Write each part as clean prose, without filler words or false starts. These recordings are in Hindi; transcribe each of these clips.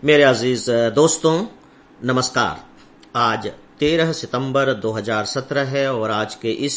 मेरे अजीज दोस्तों, नमस्कार। आज 13 सितंबर 2017 है और आज के इस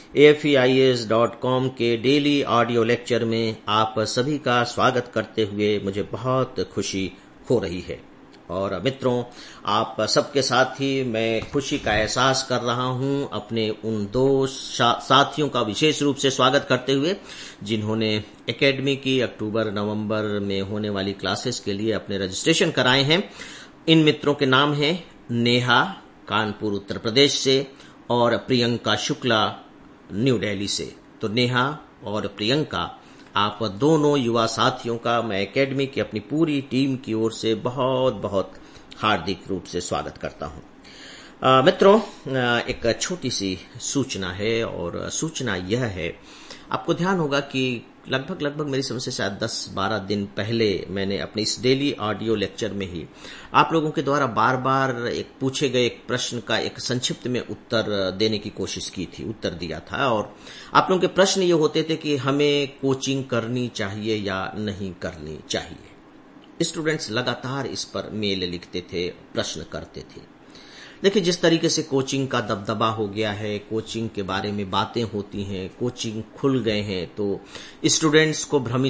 AFEIAS.com के डेली ऑडियो लेक्चर में आप सभी का स्वागत करते हुए मुझे बहुत खुशी हो रही है। और मित्रों, आप सबके साथ ही मैं खुशी का एहसास कर रहा हूं अपने उन दो साथियों का विशेष रूप से स्वागत करते हुए जिन्होंने एकेडमी की अक्टूबर-नवंबर में होने वाली क्लासेस के लिए अपने रजिस्ट्रेशन कराए हैं। इन मित्रों के नाम हैं नेहा कानपुर उत्तर प्रदेश से और प्रियंका शुक्ला न्यू दिल्ली से। तो नेहा और प्रियंका, आप दोनों युवा साथियों का मैं एकेडमी की अपनी पूरी टीम की ओर से बहुत बहुत हार्दिक रूप से स्वागत करता हूं। मित्रों, एक छोटी सी सूचना है और सूचना यह है, आपको ध्यान होगा कि लगभग मेरी समझ से शायद 10-12 दिन पहले मैंने अपने इस डेली ऑडियो लेक्चर में ही आप लोगों के द्वारा बार बार एक पूछे गए एक प्रश्न का एक संक्षिप्त में उत्तर देने की कोशिश की थी, उत्तर दिया था। और आप लोगों के प्रश्न ये होते थे कि हमें कोचिंग करनी चाहिए या नहीं करनी चाहिए। स्टूडेंट्स लगातार इस पर मेल लिखते थे, प्रश्न करते थे। देखिए, जिस तरीके से कोचिंग का दबदबा हो गया है, कोचिंग के बारे में बातें होती हैं, कोचिंग खुल गए हैं, तो स्टूडेंट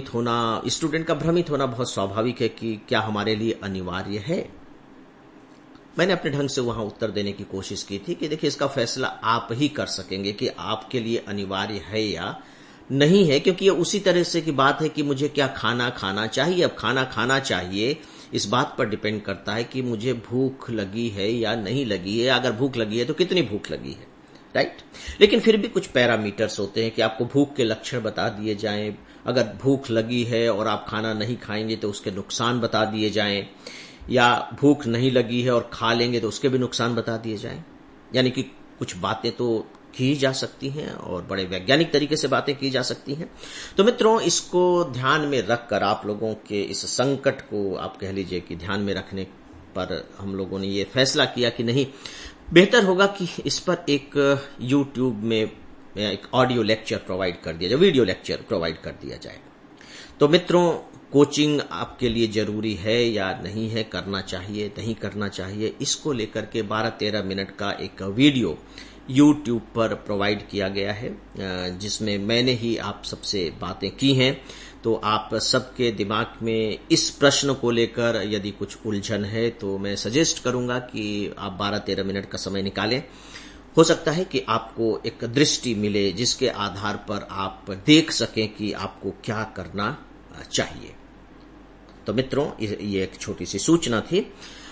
का भ्रमित होना बहुत स्वाभाविक है कि क्या हमारे लिए अनिवार्य है। मैंने अपने ढंग से वहां उत्तर देने की कोशिश की थी कि देखिए, इसका फैसला आप ही कर सकेंगे कि आपके लिए अनिवार्य है या नहीं है, क्योंकि ये उसी तरह से की बात है कि मुझे क्या खाना चाहिए। अब खाना खाना चाहिए इस बात पर डिपेंड करता है कि मुझे भूख लगी है या नहीं लगी है। अगर भूख लगी है तो कितनी भूख लगी है, राइट। लेकिन फिर भी कुछ पैरामीटर्स होते हैं कि आपको भूख के लक्षण बता दिए जाएं। अगर भूख लगी है और आप खाना नहीं खाएंगे तो उसके नुकसान बता दिए जाएं, या भूख नहीं लगी है और खा लेंगे तो उसके भी नुकसान बता दिए जाएं। यानी कि कुछ बातें तो की जा सकती हैं और बड़े वैज्ञानिक तरीके से बातें की जा सकती हैं। तो मित्रों, इसको ध्यान में रखकर आप लोगों के इस संकट को आप कह लीजिए कि ध्यान में रखने पर हम लोगों ने ये फैसला किया कि नहीं, बेहतर होगा कि इस पर एक YouTube में एक ऑडियो लेक्चर प्रोवाइड कर दिया जाए, वीडियो लेक्चर प्रोवाइड कर दिया जाए। तो मित्रों, कोचिंग आपके लिए जरूरी है या नहीं है, करना चाहिए नहीं करना चाहिए, इसको लेकर के 12-13 मिनट का एक वीडियो YouTube पर प्रोवाइड किया गया है, जिसमें मैंने ही आप सबसे बातें की हैं। तो आप सबके दिमाग में इस प्रश्न को लेकर यदि कुछ उलझन है तो मैं सजेस्ट करूंगा कि आप 12-13 मिनट का समय निकालें। हो सकता है कि आपको एक दृष्टि मिले जिसके आधार पर आप देख सकें कि आपको क्या करना चाहिए। तो मित्रों, ये एक छोटी सी सूचना थी।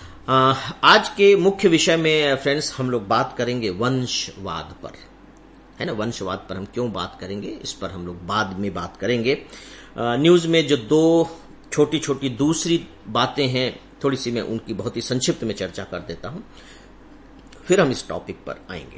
आज के मुख्य विषय में फ्रेंड्स हम लोग बात करेंगे वंशवाद पर, है ना। वंशवाद पर हम क्यों बात करेंगे, इस पर हम लोग बाद में बात करेंगे। न्यूज में जो दो छोटी छोटी दूसरी बातें हैं, थोड़ी सी मैं उनकी बहुत ही संक्षिप्त में चर्चा कर देता हूं, फिर हम इस टॉपिक पर आएंगे।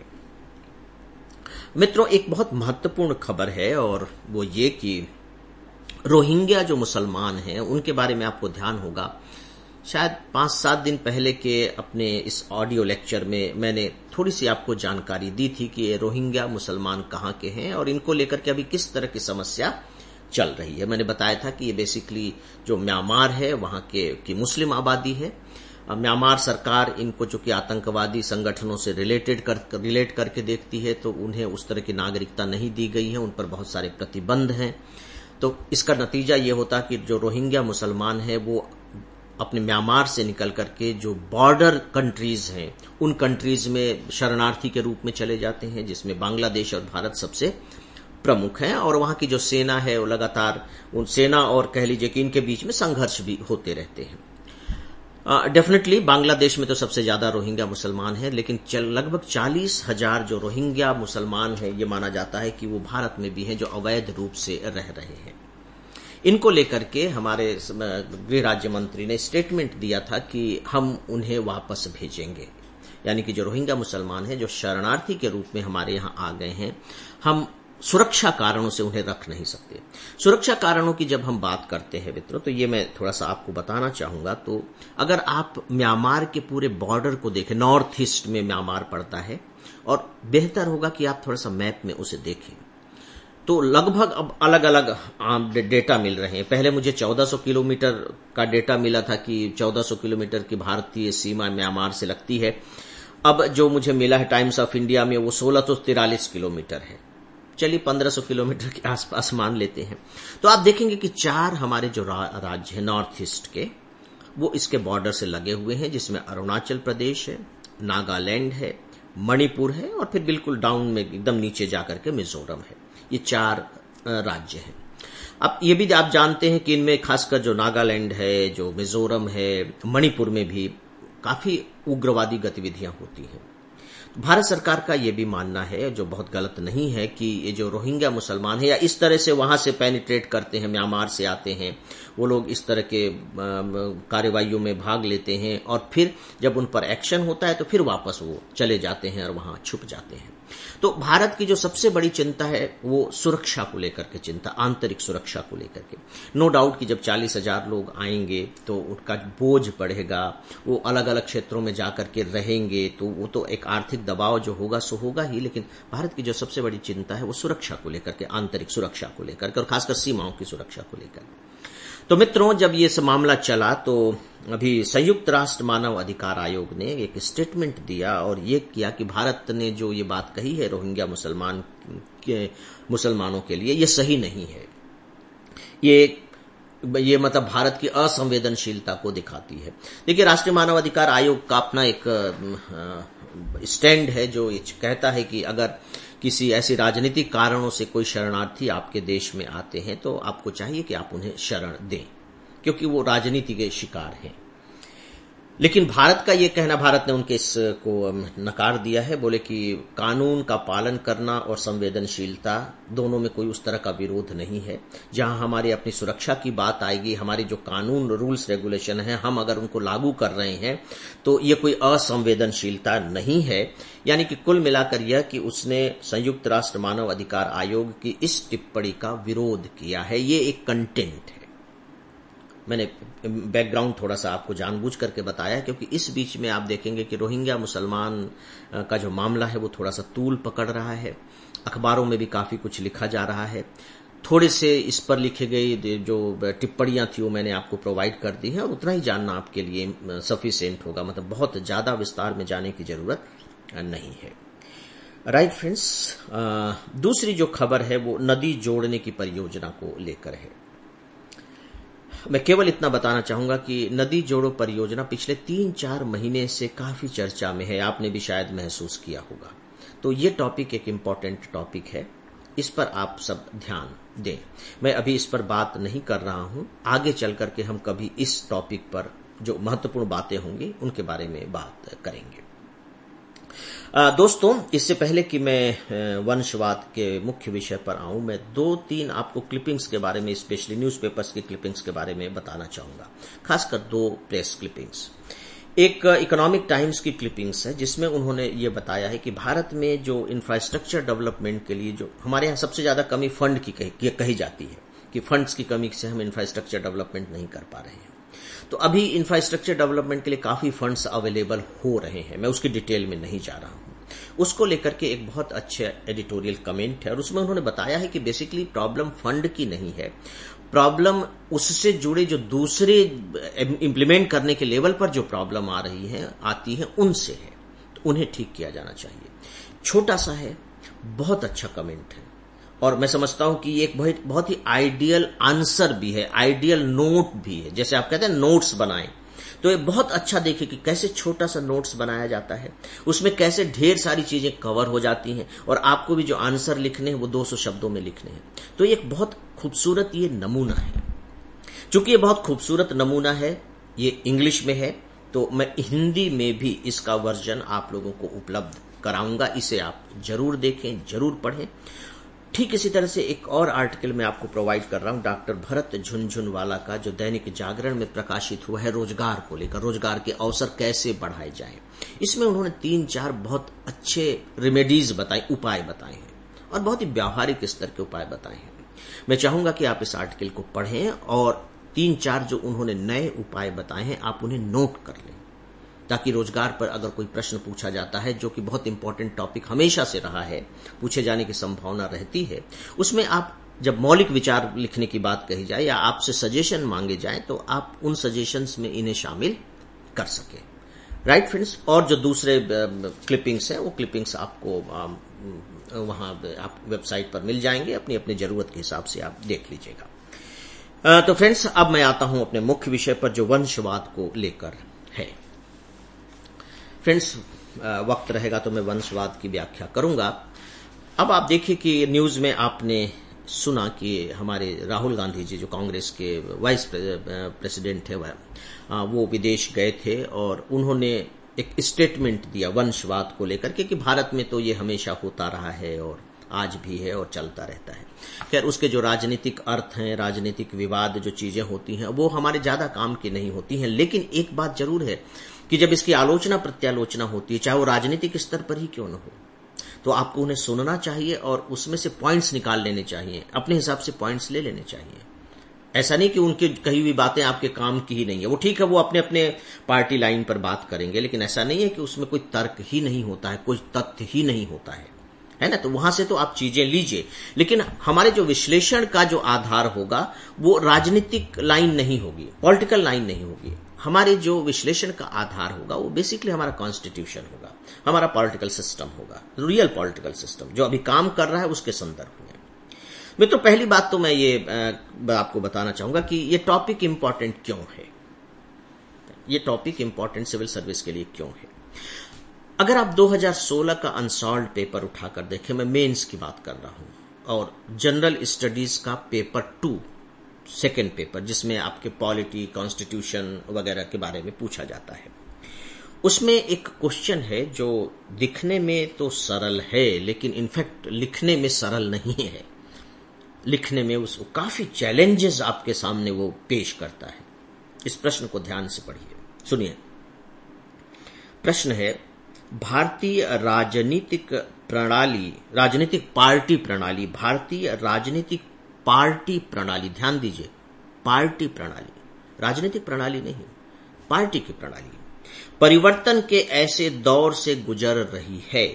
मित्रों, एक बहुत महत्वपूर्ण खबर है और वो ये कि रोहिंग्या जो मुसलमान हैं उनके बारे में आपको ध्यान होगा, शायद 5-7 दिन पहले के अपने इस ऑडियो लेक्चर में मैंने थोड़ी सी आपको जानकारी दी थी कि ये रोहिंग्या मुसलमान कहाँ के हैं और इनको लेकर के अभी किस तरह की समस्या चल रही है। मैंने बताया था कि ये बेसिकली जो म्यांमार है वहां की मुस्लिम आबादी है। म्यांमार सरकार इनको चूंकि आतंकवादी संगठनों से रिलेट करके देखती है, तो उन्हें उस तरह की नागरिकता नहीं दी गई है, उन पर बहुत सारे प्रतिबंध हैं। तो इसका नतीजा ये होता कि जो रोहिंग्या मुसलमान है वो अपने म्यांमार से निकल करके जो बॉर्डर कंट्रीज हैं उन कंट्रीज में शरणार्थी के रूप में चले जाते हैं, जिसमें बांग्लादेश और भारत सबसे प्रमुख हैं। और वहां की जो सेना है वो लगातार उन सेना और कह लीजिए कि इनके बीच में संघर्ष भी होते रहते हैं। डेफिनेटली बांग्लादेश में तो सबसे ज्यादा रोहिंग्या मुसलमान हैं, लेकिन लगभग 40,000 जो रोहिंग्या मुसलमान हैं ये माना जाता है कि वो भारत में भी हैं जो अवैध रूप से रह रहे हैं। इनको लेकर के हमारे गृह राज्य मंत्री ने स्टेटमेंट दिया था कि हम उन्हें वापस भेजेंगे। यानी कि जो रोहिंग्या मुसलमान हैं जो शरणार्थी के रूप में हमारे यहां आ गए हैं, हम सुरक्षा कारणों से उन्हें रख नहीं सकते। सुरक्षा कारणों की जब हम बात करते हैं मित्रों, तो ये मैं थोड़ा सा आपको बताना चाहूंगा। तो अगर आप म्यांमार के पूरे बॉर्डर को देखें, नॉर्थ ईस्ट में म्यांमार पड़ता है, और बेहतर होगा कि आप थोड़ा सा मैप में उसे देखें। तो लगभग अब अलग अलग डेटा मिल रहे हैं। पहले मुझे 1400 किलोमीटर का डेटा मिला था कि 1400 किलोमीटर की भारतीय सीमा म्यांमार से लगती है। अब जो मुझे मिला है टाइम्स ऑफ इंडिया में वो 1643 किलोमीटर है। चलिए 1500 किलोमीटर के आसपास मान लेते हैं। तो आप देखेंगे कि 4 हमारे जो राज्य हैं नॉर्थ ईस्ट के, वो इसके बॉर्डर से लगे हुए हैं, जिसमें अरुणाचल प्रदेश है, नागालैंड है, मणिपुर है और फिर बिल्कुल डाउन में एकदम नीचे जाकर के मिजोरम है। ये 4 राज्य हैं। अब ये भी आप जानते हैं कि इनमें खासकर जो नागालैंड है, जो मिजोरम है, मणिपुर में भी काफी उग्रवादी गतिविधियां होती हैं। भारत सरकार का ये भी मानना है, जो बहुत गलत नहीं है, कि ये जो रोहिंग्या मुसलमान है या इस तरह से वहां से पेनिट्रेट करते हैं, म्यांमार से आते हैं, वो लोग इस तरह के कार्रवाइयों में भाग लेते हैं और फिर जब उन पर एक्शन होता है तो फिर वापस वो चले जाते हैं और वहां छुप जाते हैं। तो भारत की जो सबसे बड़ी चिंता है वो सुरक्षा को लेकर के चिंता, आंतरिक सुरक्षा को लेकर के। नो डाउट कि जब 40,000 लोग आएंगे तो उनका बोझ बढ़ेगा, वो अलग अलग क्षेत्रों में जाकर के रहेंगे, तो वो तो एक आर्थिक दबाव जो होगा सो होगा ही। लेकिन भारत की जो सबसे बड़ी चिंता है वो सुरक्षा को लेकर के, आंतरिक सुरक्षा को लेकर के और खासकर सीमाओं की सुरक्षा को लेकर। तो मित्रों, जब ये मामला चला तो अभी संयुक्त राष्ट्र मानव अधिकार आयोग ने एक स्टेटमेंट दिया और ये किया कि भारत ने जो ये बात कही है रोहिंग्या मुसलमानों के लिए, ये सही नहीं है। ये मतलब भारत की असंवेदनशीलता को दिखाती है। देखिए, राष्ट्रीय मानव अधिकार आयोग का अपना एक स्टैंड है जो ये कहता है कि अगर किसी ऐसे राजनीतिक कारणों से कोई शरणार्थी आपके देश में आते हैं तो आपको चाहिए कि आप उन्हें शरण दें, क्योंकि वो राजनीति के शिकार हैं। लेकिन भारत का ये कहना, भारत ने उनके इसको नकार दिया है, बोले कि कानून का पालन करना और संवेदनशीलता दोनों में कोई उस तरह का विरोध नहीं है। जहां हमारी अपनी सुरक्षा की बात आएगी, हमारी जो कानून, रूल्स, रेगुलेशन है, हम अगर उनको लागू कर रहे हैं तो ये कोई असंवेदनशीलता नहीं है। यानी कि कुल मिलाकर यह कि उसने संयुक्त राष्ट्र मानव अधिकार आयोग की इस टिप्पणी का विरोध किया है। ये एक कंटेंट है। मैंने बैकग्राउंड थोड़ा सा आपको जानबूझ करके बताया, क्योंकि इस बीच में आप देखेंगे कि रोहिंग्या मुसलमान का जो मामला है वो थोड़ा सा तूल पकड़ रहा है। अखबारों में भी काफी कुछ लिखा जा रहा है। थोड़े से इस पर लिखे गई जो टिप्पणियां थी वो मैंने आपको प्रोवाइड कर दी है और उतना ही जानना आपके लिए सफिशिएंट होगा। मतलब बहुत ज्यादा विस्तार में जाने की जरूरत नहीं है। राइट फ्रेंड्स, दूसरी जो खबर है वो नदी जोड़ने की परियोजना को लेकर है। मैं केवल इतना बताना चाहूंगा कि नदी जोड़ो परियोजना पिछले 3-4 महीने से काफी चर्चा में है। आपने भी शायद महसूस किया होगा। तो ये टॉपिक एक इम्पॉर्टेंट टॉपिक है, इस पर आप सब ध्यान दें। मैं अभी इस पर बात नहीं कर रहा हूं, आगे चल करके हम कभी इस टॉपिक पर जो महत्वपूर्ण बातें होंगी उनके बारे में बात करेंगे। दोस्तों, इससे पहले कि मैं वंशवाद के मुख्य विषय पर आऊं, मैं 2-3 आपको क्लिपिंग्स के बारे में, स्पेशली न्यूज़पेपर्स की क्लिपिंग्स के बारे में बताना चाहूंगा, खासकर 2 प्रेस क्लिपिंग्स। एक इकोनॉमिक टाइम्स की क्लिपिंग्स है जिसमें उन्होंने ये बताया है कि भारत में जो इंफ्रास्ट्रक्चर डेवलपमेंट के लिए जो हमारे यहाँ सबसे ज्यादा कमी फंड की कही जाती है कि फंड्स की कमी से हम इंफ्रास्ट्रक्चर डेवलपमेंट नहीं कर पा रहे हैं। तो अभी इंफ्रास्ट्रक्चर डेवलपमेंट के लिए काफी फंड्स अवेलेबल हो रहे हैं। मैं उसकी डिटेल में नहीं जा रहा हूं। उसको लेकर के एक बहुत अच्छे एडिटोरियल कमेंट है और उसमें उन्होंने बताया है कि बेसिकली प्रॉब्लम फंड की नहीं है, प्रॉब्लम उससे जुड़े जो दूसरे इंप्लीमेंट करने के लेवल पर जो प्रॉब्लम आती है उनसे है। तो उन्हें ठीक किया जाना चाहिए। छोटा सा है, बहुत अच्छा कमेंट है और मैं समझता हूं कि ये एक बहुत ही आइडियल आंसर भी है, आइडियल नोट भी है। जैसे आप कहते हैं नोट्स बनाएं, तो ये बहुत अच्छा देखिए कि कैसे छोटा सा नोट्स बनाया जाता है, उसमें कैसे ढेर सारी चीजें कवर हो जाती हैं और आपको भी जो आंसर लिखने हैं वो 200 शब्दों में लिखने हैं। तो ये एक बहुत खूबसूरत ये नमूना है। चूंकि ये बहुत खूबसूरत नमूना है, ये इंग्लिश में है, तो मैं हिंदी में भी इसका वर्जन आप लोगों को उपलब्ध कराऊंगा। इसे आप जरूर देखें, जरूर पढ़ें। ठीक इसी तरह से एक और आर्टिकल मैं आपको प्रोवाइड कर रहा हूं डॉक्टर भरत झुनझुनवाला का, जो दैनिक जागरण में प्रकाशित हुआ है रोजगार को लेकर, रोजगार के अवसर कैसे बढ़ाए जाएं। इसमें उन्होंने 3-4 बहुत अच्छे रेमेडीज बताए, उपाय बताए हैं और बहुत ही व्यावहारिक स्तर के उपाय बताए हैं। मैं चाहूंगा कि आप इस आर्टिकल को पढ़ें और 3-4 जो उन्होंने नए उपाय बताए हैं आप उन्हें नोट कर लें। ताकि रोजगार पर अगर कोई प्रश्न पूछा जाता है, जो कि बहुत इंपॉर्टेंट टॉपिक हमेशा से रहा है, पूछे जाने की संभावना रहती है, उसमें आप जब मौलिक विचार लिखने की बात कही जाए या आपसे सजेशन मांगे जाए तो आप उन सजेशंस में इन्हें शामिल कर सके। राइट फ्रेंड्स, और जो दूसरे क्लिपिंग्स हैं वो क्लिपिंग्स आपको वहां आप वेबसाइट पर मिल जाएंगे, अपनी अपनी जरूरत के हिसाब से आप देख लीजिएगा। तो फ्रेंड्स, अब मैं आता हूं अपने मुख्य विषय पर जो वंशवाद को लेकर है। फ्रेंड्स, वक्त रहेगा तो मैं वंशवाद की व्याख्या करूंगा। अब आप देखिए कि न्यूज में आपने सुना कि हमारे राहुल गांधी जी, जो कांग्रेस के वाइस प्रेसिडेंट है, वो विदेश गए थे और उन्होंने एक स्टेटमेंट दिया वंशवाद को लेकर के कि भारत में तो ये हमेशा होता रहा है और आज भी है और चलता रहता है। खैर, उसके जो राजनीतिक अर्थ हैं, राजनीतिक विवाद जो चीजें होती हैं, वो हमारे ज्यादा काम की नहीं होती हैं। लेकिन एक बात जरूर है कि जब इसकी आलोचना प्रत्यालोचना होती है, चाहे वो राजनीतिक स्तर पर ही क्यों न हो, तो आपको उन्हें सुनना चाहिए और उसमें से पॉइंट्स निकाल लेने चाहिए, अपने हिसाब से पॉइंट्स ले लेने चाहिए। ऐसा नहीं कि उनकी कही हुई बातें आपके काम की ही नहीं है। वो ठीक है, वो अपने अपने पार्टी लाइन पर बात करेंगे, लेकिन ऐसा नहीं है कि उसमें कोई तर्क ही नहीं होता है, कोई तथ्य ही नहीं होता है ना। तो वहां से तो आप चीजें लीजिए, लेकिन हमारे जो विश्लेषण का जो आधार होगा वो राजनीतिक लाइन नहीं होगी, पॉलिटिकल लाइन नहीं होगी। हमारे जो विश्लेषण का आधार होगा वो बेसिकली हमारा कॉन्स्टिट्यूशन होगा, हमारा पॉलिटिकल सिस्टम होगा, रियल पॉलिटिकल सिस्टम जो अभी काम कर रहा है उसके संदर्भ में। मित्रों, पहली बात तो मैं ये आपको बताना चाहूंगा कि ये टॉपिक इंपॉर्टेंट क्यों है। ये टॉपिक इंपॉर्टेंट सिविल सर्विस के लिए क्यों है। अगर आप 2016 का अनसॉल्व्ड पेपर उठाकर देखें, मैं मेंस की बात कर रहा हूं, और जनरल स्टडीज का पेपर 2 सेकेंड पेपर, जिसमें आपके पॉलिटी, कॉन्स्टिट्यूशन वगैरह के बारे में पूछा जाता है, उसमें एक क्वेश्चन है जो दिखने में तो सरल है लेकिन इनफैक्ट लिखने में सरल नहीं है। लिखने में उसको काफी चैलेंजेस आपके सामने वो पेश करता है। इस प्रश्न को ध्यान से पढ़िए, सुनिए। प्रश्न है, भारतीय राजनीतिक पार्टी प्रणाली, भारतीय राजनीतिक पार्टी प्रणाली, ध्यान दीजिए, पार्टी प्रणाली, राजनीतिक प्रणाली नहीं, पार्टी की प्रणाली परिवर्तन के ऐसे दौर से गुजर रही है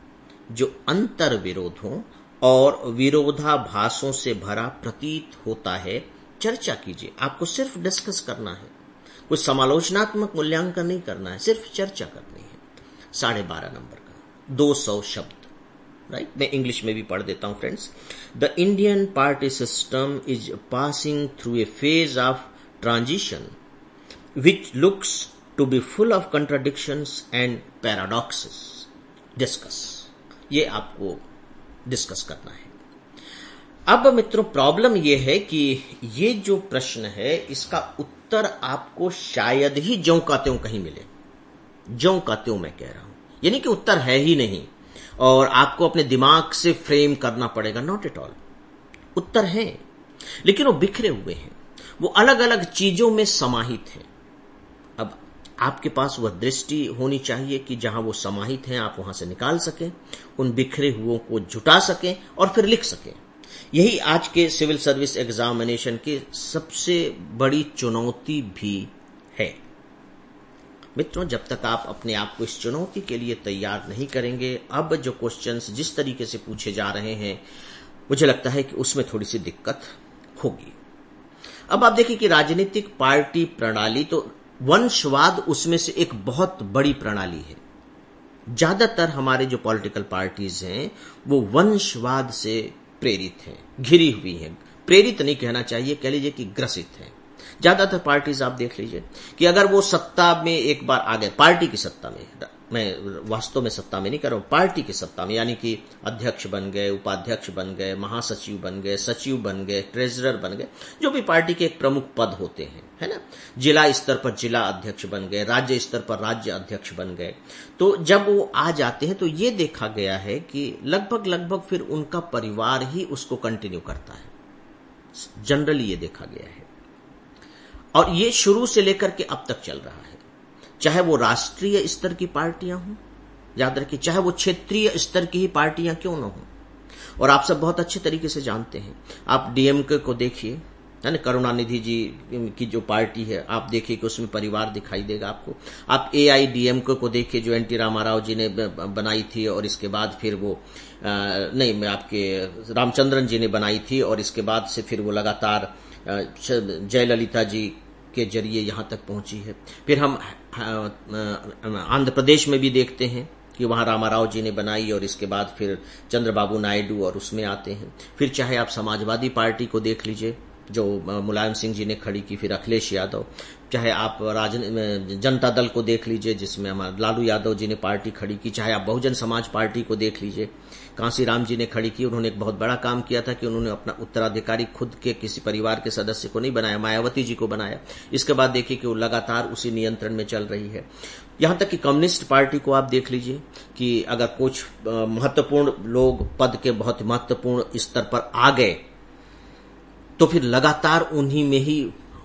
जो अंतर विरोधों और विरोधाभासों से भरा प्रतीत होता है। चर्चा कीजिए, आपको सिर्फ डिस्कस करना है, कुछ समालोचनात्मक मूल्यांकन नहीं करना है, सिर्फ चर्चा करनी है। 12.5 नंबर का 200 शब्द, राइट। मैं इंग्लिश में भी पढ़ देता हूं friends. The Indian party system is passing through a phase of transition which looks to be full of contradictions and paradoxes. Discuss, ये आपको डिस्कस करना है। अब मित्रों, प्रॉब्लम यह है कि ये जो प्रश्न है इसका उत्तर आपको शायद ही ज्यों का त्यों कहीं मिले। ज्यों का त्यों मैं कह रहा हूं, यानी कि उत्तर है ही नहीं और आपको अपने दिमाग से फ्रेम करना पड़ेगा। नॉट एट ऑल, उत्तर है, लेकिन वो बिखरे हुए हैं, वो अलग अलग चीजों में समाहित हैं। अब आपके पास वह दृष्टि होनी चाहिए कि जहां वो समाहित हैं आप वहां से निकाल सकें, उन बिखरे हुओं को जुटा सकें और फिर लिख सकें। यही आज के सिविल सर्विस एग्जामिनेशन की सबसे बड़ी चुनौती भी है। मित्रों, जब तक आप अपने आप को इस चुनौती के लिए तैयार नहीं करेंगे, अब जो क्वेश्चंस जिस तरीके से पूछे जा रहे हैं, मुझे लगता है कि उसमें थोड़ी सी दिक्कत होगी। अब आप देखिए कि राजनीतिक पार्टी प्रणाली, तो वंशवाद उसमें से एक बहुत बड़ी प्रणाली है। ज्यादातर हमारे जो पॉलिटिकल पार्टीज हैं वो वंशवाद से प्रेरित हैं, घिरी हुई हैं। प्रेरित नहीं कहना चाहिए, कह लीजिए कि ग्रसित हैं। ज्यादातर पार्टीज आप देख लीजिए कि अगर वो सत्ता में एक बार आ गए, पार्टी की सत्ता में, मैं वास्तव में सत्ता में नहीं कर रहा हूं, पार्टी की सत्ता में, यानी कि अध्यक्ष बन गए, उपाध्यक्ष बन गए, महासचिव बन गए, सचिव बन गए, ट्रेजरर बन गए, जो भी पार्टी के एक प्रमुख पद होते हैं, है ना। जिला स्तर पर जिला अध्यक्ष बन गए, राज्य स्तर पर राज्य अध्यक्ष बन गए। तो जब वो आ जाते हैं तो ये देखा गया है कि लगभग फिर उनका परिवार ही उसको कंटिन्यू करता है। जनरली ये देखा गया है और ये शुरू से लेकर के अब तक चल रहा है, चाहे वो राष्ट्रीय स्तर की पार्टियां हों, याद रखिए, चाहे वो क्षेत्रीय स्तर की ही पार्टियां क्यों न हों। और आप सब बहुत अच्छे तरीके से जानते हैं, आप डीएमके को देखिए, है ना। करुणानिधि जी की जो पार्टी है, आप देखिए कि उसमें परिवार दिखाई देगा आपको। आप AIDMK को देखिए जो NT रामाराव जी ने बनाई थी, और इसके बाद फिर वो नहीं, आपके रामचंद्रन जी ने बनाई थी, और इसके बाद से फिर वो लगातार जयललिता जी के जरिए यहाँ तक पहुंची है। फिर हम आंध्र प्रदेश में भी देखते हैं कि वहां रामाराव जी ने बनाई, और इसके बाद फिर चंद्रबाबू नायडू और उसमें आते हैं। फिर चाहे आप समाजवादी पार्टी को देख लीजिए जो मुलायम सिंह जी ने खड़ी की, फिर अखिलेश यादव, चाहे आप जनता दल को देख लीजिए जिसमें हमारे लालू यादव जी ने पार्टी खड़ी की, चाहे आप बहुजन समाज पार्टी को देख लीजिए, कांसीराम जी ने खड़ी की। उन्होंने एक बहुत बड़ा काम किया था कि उन्होंने अपना उत्तराधिकारी खुद के किसी परिवार के सदस्य को नहीं बनाया, मायावती जी को बनाया। इसके बाद देखिए कि वो लगातार उसी नियंत्रण में चल रही है। यहां तक कि कम्युनिस्ट पार्टी को आप देख लीजिए कि अगर कुछ महत्वपूर्ण लोग पद के बहुत महत्वपूर्ण स्तर पर आ गए तो फिर लगातार उन्हीं में ही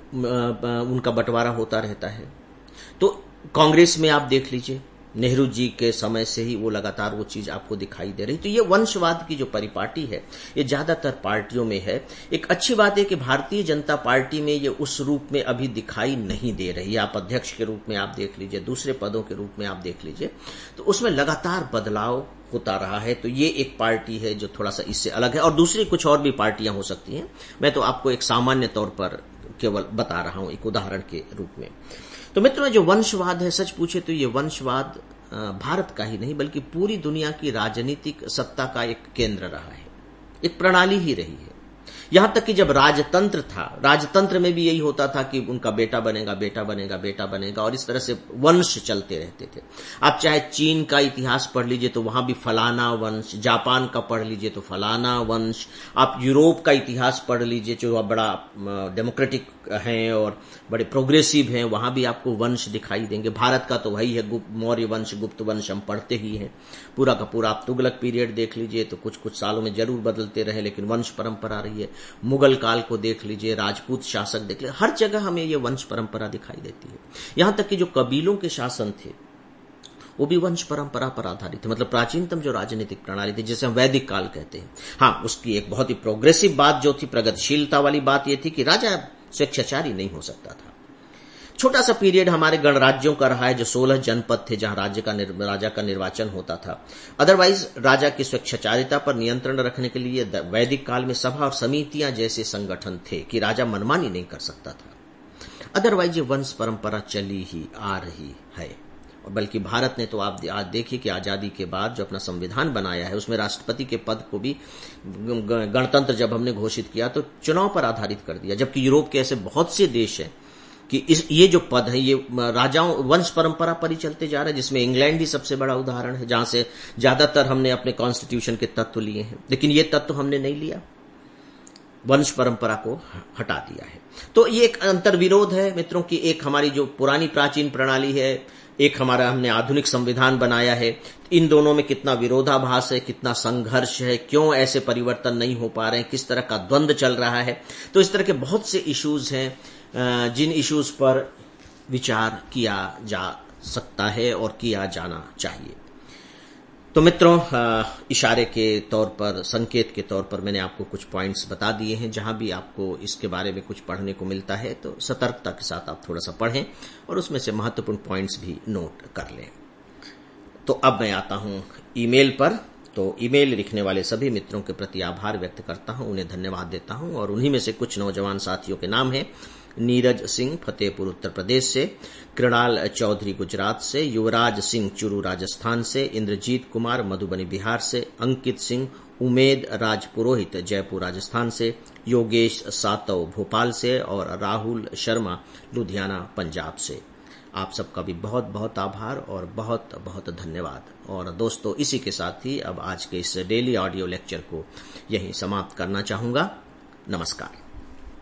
उनका बंटवारा होता रहता है। तो कांग्रेस में आप देख लीजिए, नेहरू जी के समय से ही वो लगातार वो चीज आपको दिखाई दे रही। तो ये वंशवाद की जो परिपाटी है ये ज्यादातर पार्टियों में है। एक अच्छी बात है कि भारतीय जनता पार्टी में ये उस रूप में अभी दिखाई नहीं दे रही। आप अध्यक्ष के रूप में आप देख लीजिए, दूसरे पदों के रूप में आप देख लीजिए, तो उसमें लगातार बदलाव होता रहा है। तो ये एक पार्टी है जो थोड़ा सा इससे अलग है, और दूसरी कुछ और भी पार्टियां हो सकती हैं। मैं तो आपको एक सामान्य तौर पर केवल बता रहा हूं, एक उदाहरण के रूप में। तो मित्रों, जो वंशवाद है, सच पूछे तो ये वंशवाद भारत का ही नहीं बल्कि पूरी दुनिया की राजनीतिक सत्ता का एक केंद्र रहा है, एक प्रणाली ही रही है। यहां तक कि जब राजतंत्र था, राजतंत्र में भी यही होता था कि उनका बेटा बनेगा, बेटा बनेगा, बेटा बनेगा, और इस तरह से वंश चलते रहते थे। आप चाहे चीन का इतिहास पढ़ लीजिए तो वहां भी फलाना वंश, जापान का पढ़ लीजिए तो फलाना वंश, आप यूरोप का इतिहास पढ़ लीजिए जो बड़ा डेमोक्रेटिक हैं और बड़े प्रोग्रेसिव हैं, वहां भी आपको वंश दिखाई देंगे। भारत का तो वही है, मौर्य वंश, गुप्त वंश हम पढ़ते ही हैं। पूरा का पूरा आप तुगलक पीरियड देख लीजिए तो कुछ कुछ सालों में जरूर बदलते रहे, लेकिन वंश परंपरा रही है। मुगल काल को देख लीजिए, राजपूत शासक देख लीजिए, हर जगह हमें ये वंश परंपरा दिखाई देती है। यहां तक कि जो कबीलों के शासन थे वो भी वंश परंपरा पर आधारित थे। मतलब प्राचीनतम जो राजनीतिक प्रणाली थी जिसे हम वैदिक काल कहते हैं, हाँ, उसकी एक बहुत ही प्रोग्रेसिव बात जो थी, प्रगतिशीलता वाली बात ये थी कि राजा स्वेच्छाचारी नहीं हो सकता था। छोटा सा पीरियड हमारे गणराज्यों का रहा है जो 16 जनपद थे जहां राजा का निर्वाचन होता था। अदरवाइज राजा की स्वेच्छाचारिता पर नियंत्रण रखने के लिए वैदिक काल में सभा और समितियां जैसे संगठन थे कि राजा मनमानी नहीं कर सकता था। अदरवाइज ये वंश परंपरा चली ही आ रही है। और बल्कि भारत ने तो आप आज देखिए कि आजादी के बाद जो अपना संविधान बनाया है उसमें राष्ट्रपति के पद को भी गणतंत्र जब हमने घोषित किया तो चुनाव पर आधारित कर दिया, जबकि यूरोप के ऐसे बहुत से देश हैं कि ये जो पद है ये राजाओं वंश परंपरा पर ही चलते जा रहे हैं, जिसमें इंग्लैंड ही सबसे बड़ा उदाहरण है जहां से ज्यादातर हमने अपने कॉन्स्टिट्यूशन के तत्व लिए हैं, लेकिन ये तत्व हमने नहीं लिया, वंश परंपरा को हटा दिया है। तो ये एक अंतर्विरोध है मित्रों की, एक हमारी जो पुरानी प्राचीन प्रणाली है, एक हमारा हमने आधुनिक संविधान बनाया है, इन दोनों में कितना विरोधाभास है, कितना संघर्ष है, क्यों ऐसे परिवर्तन नहीं हो पा रहे हैं, किस तरह का द्वंद्व चल रहा है। तो इस तरह के बहुत से इश्यूज हैं जिन इश्यूज पर विचार किया जा सकता है और किया जाना चाहिए। तो मित्रों, इशारे के तौर पर, संकेत के तौर पर मैंने आपको कुछ पॉइंट्स बता दिए हैं। जहां भी आपको इसके बारे में कुछ पढ़ने को मिलता है तो सतर्कता के साथ आप थोड़ा सा पढ़ें और उसमें से महत्वपूर्ण पॉइंट्स भी नोट कर लें। तो अब मैं आता हूं ईमेल पर। तो ईमेल लिखने वाले सभी मित्रों के प्रति आभार व्यक्त करता हूं, उन्हें धन्यवाद देता हूं, और उन्हीं में से कुछ नौजवान साथियों के नाम हैं: नीरज सिंह फतेहपुर उत्तर प्रदेश से, कृणाल चौधरी गुजरात से, युवराज सिंह चुरू राजस्थान से, इंद्रजीत कुमार मधुबनी बिहार से, अंकित सिंह उमेद राज पुरोहित जयपुर राजस्थान से, योगेश सातव भोपाल से और राहुल शर्मा लुधियाना पंजाब से। आप सबका भी बहुत बहुत आभार और बहुत बहुत धन्यवाद। और दोस्तों, इसी के साथ ही अब आज के इस डेली ऑडियो लेक्चर को यहीं समाप्त करना चाहूंगा। नमस्कार।